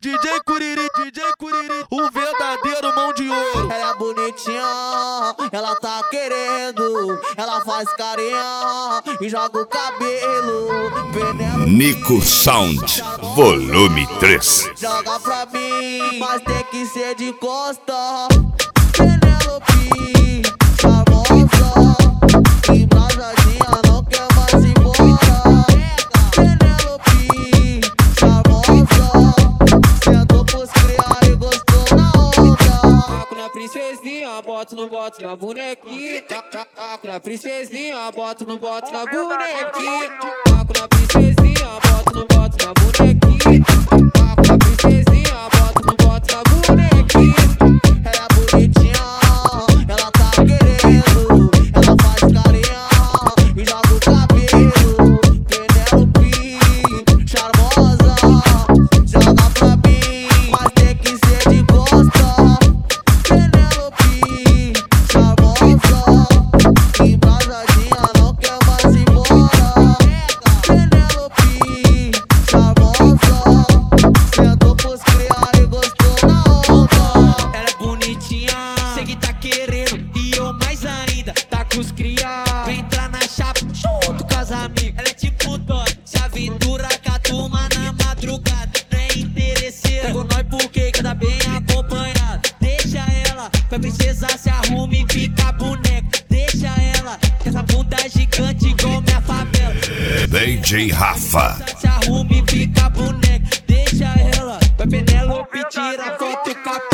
DJ Curiri, o verdadeiro mão de ouro. Ela é bonitinha, ela tá querendo, ela faz carinha e joga o cabelo. Nico Sound, volume 3. Joga pra mim, mas tem que ser de costa. Penelope, famosa, embrasadinha, não quer mais ir embora. Penelope, famosa, sentou pros criar e gostou na onda. Taco na princesinha, bota no na bonequinha. Taco na princesinha, bota no na bonequinha. Taco na princesinha, bota no na bonequinha. Taco na princesinha, bota no na bonequinha. Ela é bonitinha, ela tá querendo, ela faz carinha e joga o cabelo. Penelope, charmosa, joga pra mim, mas tem que ser de costa. Penelope, charmosa, embrasadinha, não quer mais ir embora. Penelope, charmosa, sentou pros criar e gostou na onda. Ela é bonitinha, sei que tá querendo e eu mais ainda, tá com os cria. Vem entrar na chapa junto com as amigas. Ela é tipo Dora, se aventura com a turma na madrugada. Não é interesseira, pegou nós porque cada bem acompanhado. Deixa ela, pra princesa se arruma e fica boneca. Deixa ela, com essa bunda gigante igual minha favela. DJ Rafa. Se arruma e fica boneca. Deixa ela, pra Penelope tira foto com a